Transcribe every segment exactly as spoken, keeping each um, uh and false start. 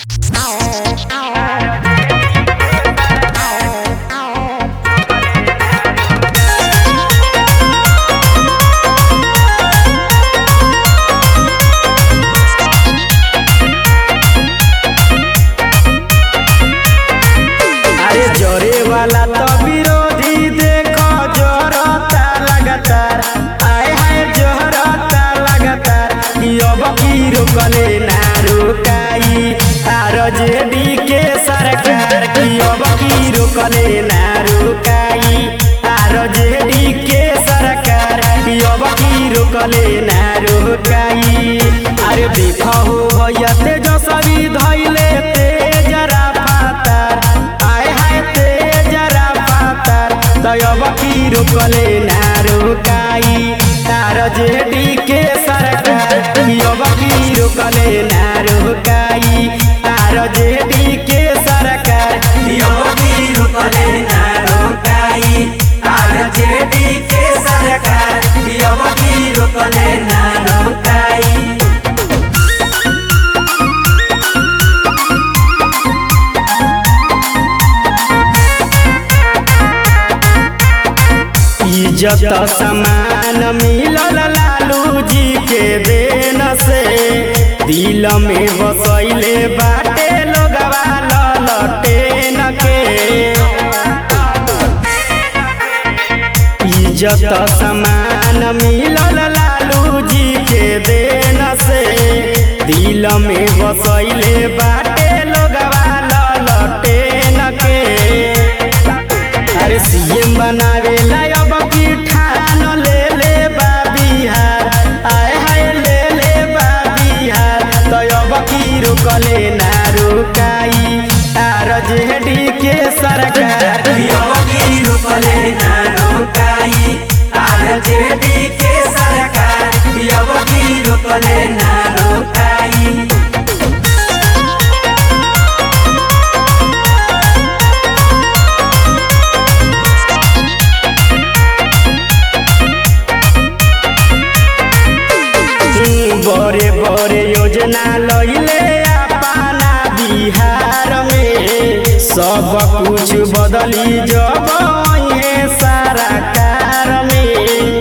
वाला तो विरोधी देखो जोरता लगातार, आए हाय जोरता लगातार। अब की रोकले ना रुकाई आरजेडी के सरकार की, अब की रोकले ना रुकाई आरजेडी के सरकार की, अब की रोकले ना रुकाई। अरे देखो हो भैया तेजस्वी धैले तेजरा पातार, आए हाय तेजरा पातार। अब की रोकले ना रुकाई आरजेडी के सरकार की, अब की रोकले ना रुकाई आरजेडी के सरकार की, अब की रोकले ना रुकाई आरजेडी के सरकार की, अब की रोकले ना रुकाई। इज्जत समान मिलल लालू जी के देन से, दिल में बसैले बाटे लोगवा ललटेन के। इज्जत समान मिलल लालू जी के देन से, दिल में बसैले बाटे लोगवा ललटेन के। अरे सीएम बनावे ला अब की ठान ले ले बा बिहार, आए हाय ले ले बा बिहार। तो अब की रोकले ना रुकाई आरजेडी के सरकार की, अब की रोकले ना रुकाई आरजेडी के सरकार की, अब की रोकले ना रुकाई। बड़े बड़े योजना लइले अपना बिहार में, सब कुछ बदली जब ये सरकार में।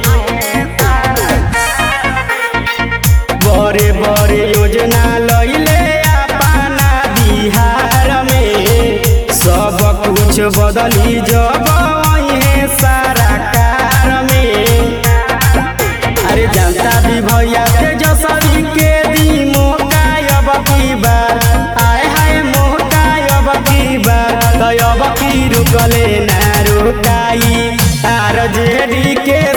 बड़े बड़े योजना लइले अपना बिहार में, सब कुछ बदली जब ये सरकार में। अरे जनता भी भैया तेजस्वी के दी मौका अब की बार, आए हाय मौका अब की बार। तो अब की रुकले ना रुकाई आरजेडी के